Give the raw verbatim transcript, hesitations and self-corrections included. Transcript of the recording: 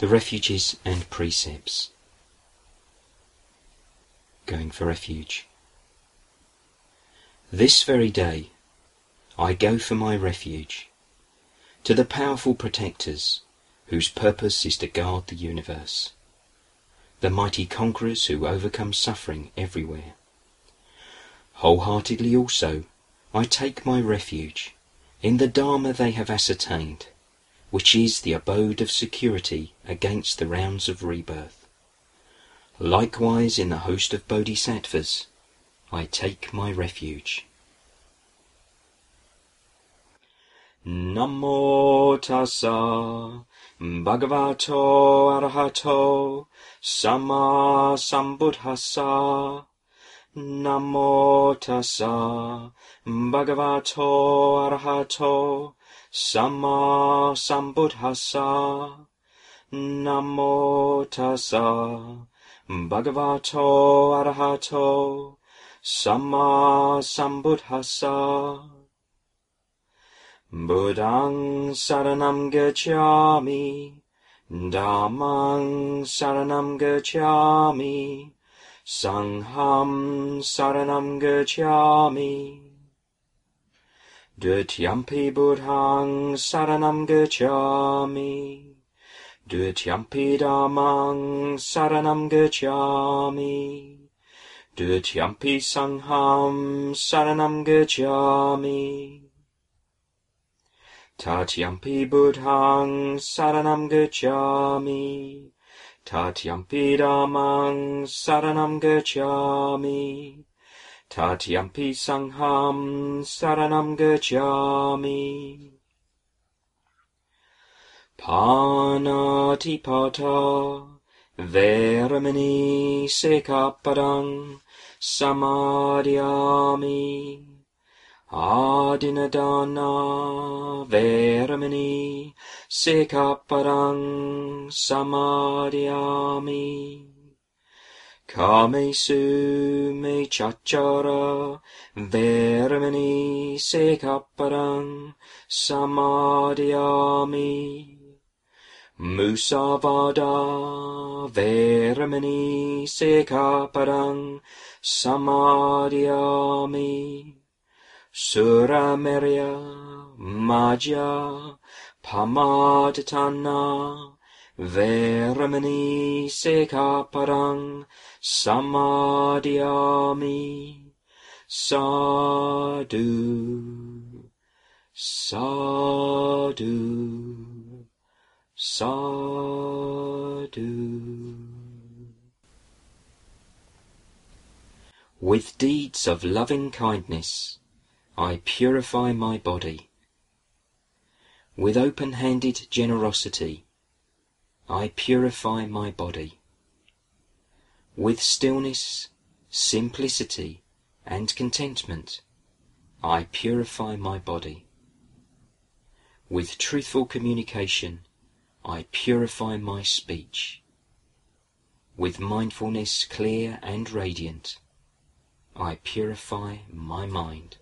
The Refuges and Precepts. Going for refuge. This very day I go for my refuge, to the powerful protectors whose purpose is to guard the universe, the mighty conquerors who overcome suffering everywhere. Wholeheartedly also I take my refuge in the Dharma they have ascertained, which is the abode of security against the rounds of rebirth. Likewise in the host of bodhisattvas I take my refuge. Namo tassa bhagavato arahato sama sambuddhassa. Namo tassa bhagavato arahato sama sambuddhassa. Namo tassa bhagavato arahato sama sambuddhassa. Buddhaṃ saranam gacchāmi, Dhammāṃ saranam gacchāmi, Sangham saranam gacchāmi. Dutiyampi buddhaṃ saranam gacchāmi, Dutiyampi dhammāṃ saranam gacchāmi, Dutiyampi sangham saranam gacchāmi. Tatyampi buddhaṃ saranam gacchāmi, Tatyampi dhammāṃ saranam gacchāmi, Tatyampi sangham saranam gacchāmi. Pāṇātipātā veramani sikkhapadang samādhiyāmi. Adinadana veramani sikkhapadang samadhiyami. Kamesu mecchachara veramani sikkhapadang samadhiyami. Musavada veramani sikkhapadang samadhiyami. Suramerya Majja Pamadatana Veramani Sikkhapadang Samadhiyami. Sadhu, sadhu, sadhu. With deeds of loving kindness I purify my body. With open-handed generosity I purify my body. With stillness, simplicity, and contentment I purify my body. With truthful communication I purify my speech. With mindfulness clear and radiant I purify my mind.